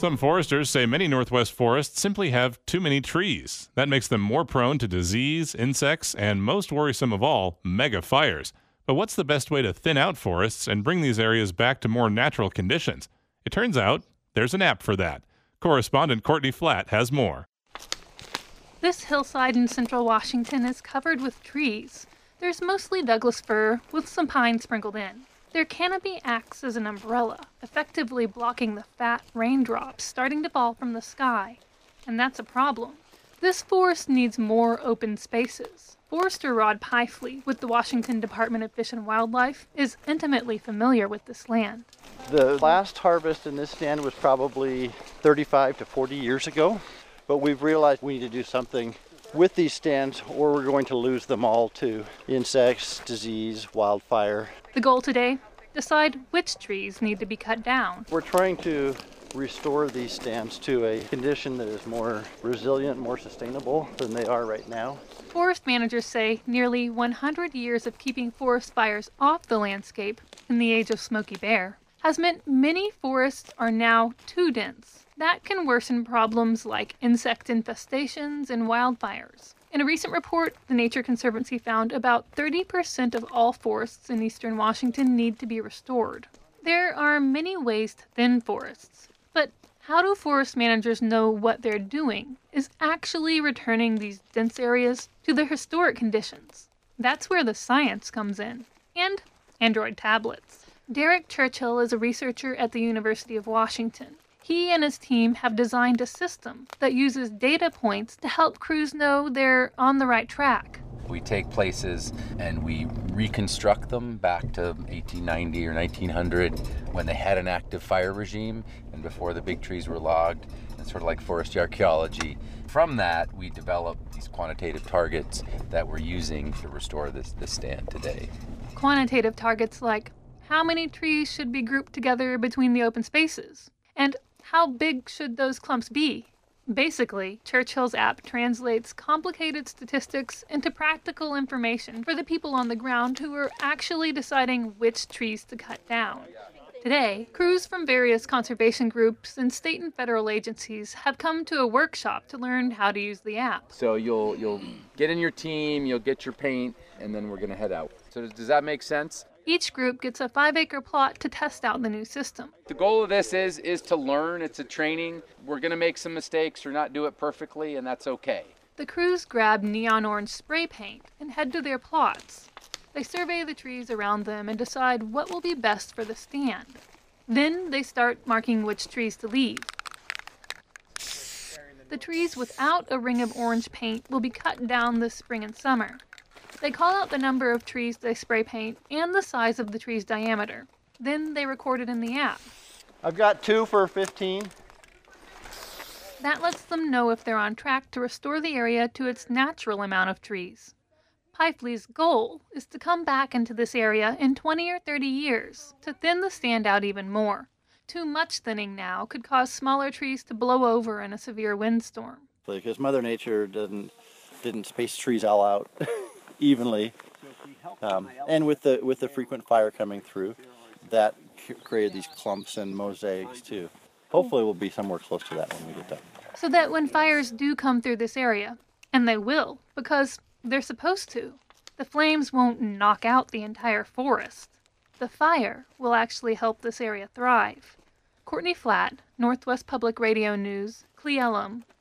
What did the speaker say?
Some foresters say many Northwest forests simply have too many trees. That makes them more prone to disease, insects, and most worrisome of all, mega fires. But what's the best way to thin out forests and bring these areas back to more natural conditions? It turns out there's an app for that. Correspondent Courtney Flatt has more. This hillside in central Washington is covered with trees. There's mostly Douglas fir with some pine sprinkled in. Their canopy acts as an umbrella, effectively blocking the fat raindrops starting to fall from the sky. And that's a problem. This forest needs more open spaces. Forester Rod Pifley with the Washington Department of Fish and Wildlife is intimately familiar with this land. The last harvest in this stand was probably 35 to 40 years ago, but we've realized we need to do something with these stands or we're going to lose them all to insects, disease, wildfire. The goal today? Decide which trees need to be cut down. We're trying to restore these stands to a condition that is more resilient, more sustainable than they are right now. Forest managers say nearly 100 years of keeping forest fires off the landscape in the age of Smokey Bear has meant many forests are now too dense. That can worsen problems like insect infestations and wildfires. In a recent report, the Nature Conservancy found about 30% of all forests in eastern Washington need to be restored. There are many ways to thin forests, but how do forest managers know what they're doing is actually returning these dense areas to their historic conditions? That's where the science comes in. And Android tablets. Derek Churchill is a researcher at the University of Washington. He and his team have designed a system that uses data points to help crews know they're on the right track. We take places and we reconstruct them back to 1890 or 1900 when they had an active fire regime and before the big trees were logged. It's sort of like forestry archaeology. From that, we developed these quantitative targets that we're using to restore this stand today. Quantitative targets like how many trees should be grouped together between the open spaces? And how big should those clumps be? Basically, Churchill's app translates complicated statistics into practical information for the people on the ground who are actually deciding which trees to cut down. Today, crews from various conservation groups and state and federal agencies have come to a workshop to learn how to use the app. So you'll get in your team, you'll get your paint, and then we're going to head out. So does that make sense? Each group gets a 5-acre plot to test out the new system. The goal of this is to learn. It's a training. We're going to make some mistakes or not do it perfectly, and that's okay. The crews grab neon orange spray paint and head to their plots. They survey the trees around them and decide what will be best for the stand. Then they start marking which trees to leave. The trees without a ring of orange paint will be cut down this spring and summer. They call out the number of trees they spray paint and the size of the tree's diameter. Then they record it in the app. I've got 2 for 15. That lets them know if they're on track to restore the area to its natural amount of trees. Pifley's goal is to come back into this area in 20 or 30 years to thin the stand out even more. Too much thinning now could cause smaller trees to blow over in a severe windstorm. Because Mother Nature didn't space trees all out evenly, and with the frequent fire coming through, that created these clumps and mosaics too. Hopefully we'll be somewhere close to that when we get done. So that when fires do come through this area, and they will, because they're supposed to, the flames won't knock out the entire forest. The fire will actually help this area thrive. Courtney Flatt, Northwest Public Radio News, Cle Elum,